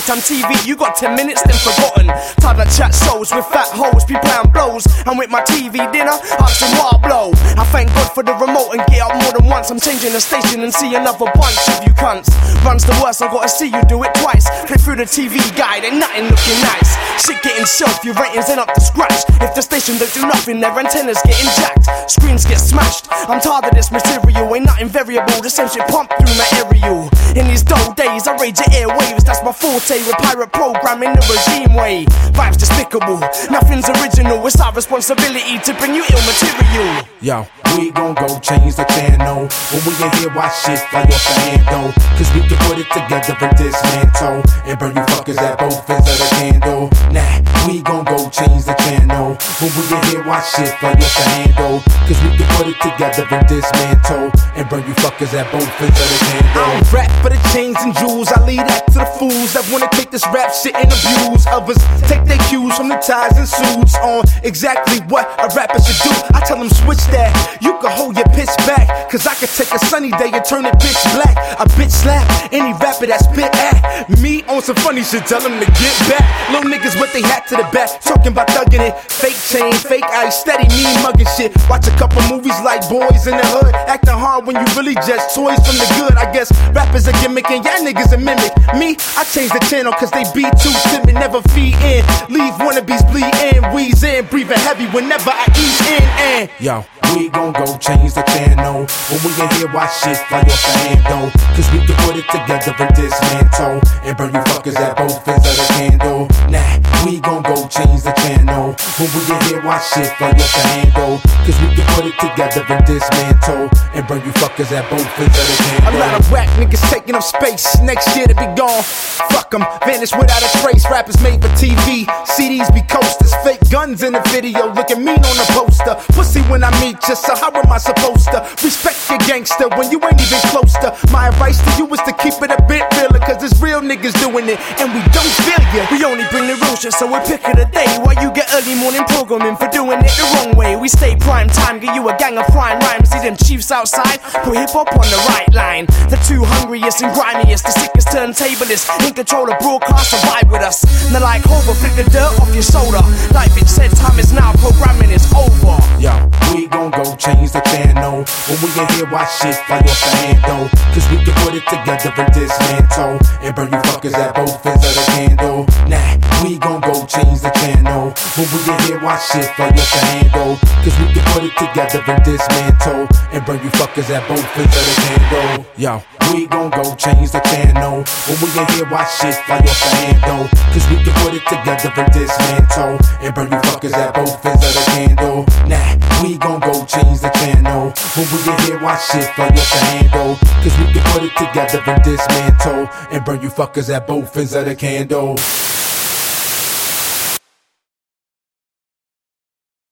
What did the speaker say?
daytime TV, you got 10 minutes, then forgotten. Tired of chat shows with fat hoes, be playing blows. And with my TV dinner, asking what I blow. I thank God for the remote and get up more than once. I'm changing the station and see another bunch of you cunts. Runs the worst, I gotta see you do it twice. Flip through the TV guide, ain't nothing looking nice. Shit getting shelved, your ratings ain't up to scratch. If the station don't do nothing, their antennas getting jacked. Screens get smashed, I'm tired of this material. Ain't nothing variable, the same shit pumped through my aerial. In these dull days, I rage your airwaves. That's my forte with pirate programming the regime way. Vibes despicable, nothing's original. It's our responsibility to bring you ill material. Yo, we gon' go change the channel. When we in here, watch shit fly off the handle. Cause we can put it together and dismantle and burn you fuckers at both ends of the candle. Nah, we gon' go change the channel. When we in here, watch shit fly off the handle. Cause we can put it together and dismantle and burn you fuckers at both ends of the candle. I don't rap for the chains and jewels. I leave that to the fools that wanna take this rap shit and abuse. Others take their cues from the ties and suits on exactly what a rapper should do. I tell them switch that. You can hold your pitch back, cause I can take a sunny day and turn it pitch black. A bitch slap any rapper that spit at me on some funny shit, tell them to get back. Little niggas with they hat to the back, talking about thugging it. Fake chain, fake ice, steady me mugging shit. Watch a couple movies like Boys in the Hood, acting hard when you really just toys from the good. I guess rappers are gimmick and y'all niggas a mimic. Me, I change the channel cause they be too timid. Never feed in, leave wannabes bleed in, wheeze in, breathing heavy whenever I ease in. And yo, we gon' go change the channel. When we in here, watch shit fly off the handle. Cause we can put it together and dismantle and burn you fuckers at both ends of the candle. Nah, we gon' go change the channel. When we in here, watch shit fly off the handle. Cause we can put it together and dismantle and burn you fuckers at both ends of the candle. a lot of whack niggas taking up space. Next year to be gone. Fuck them, vanish without a trace. Rappers made for TV, CDs be coasters. Fake guns in the video, looking mean on the poster. Pussy when I meet you, so how am I supposed to respect your gangster when you ain't even close to? My advice to you is to keep it a bit realer, cause it's real niggas doing it and we don't feel ya. We only bring the real shit, so we pick of the day. While you get early morning programming for doing it the wrong way. We stay prime time, get you a gang of prime rhymes. See them chiefs outside, put hip hop on the right line. The two hungriest and grimiest, the sickest turntablists, in control of broadcast and vibe with us. And they're like, Hover, flick the dirt off your shoulder. Like bitch said, time is now, programming is over. Yo, we gon' go change the channel. When we in here, watch shit fly off the handle. Cause we can put it together and dismantle and burn you fuckers at both ends of the candle. Nah, we gon' go change the channel. When we in here, watch shit fly off the handle. Cause we can put it together and dismantle and burn you fuckers at both ends of the candle. Yo, we gon' go change the channel. When we in here, watch shit fly off the handle. Cause we can put it together and dismantle and burn you fuckers at both ends of the candle. Nah, we gon' go change the channel. When we in here, watch shit fly off the handle. Cause we can put it together and dismantle and burn you fuckers at both ends of the candle.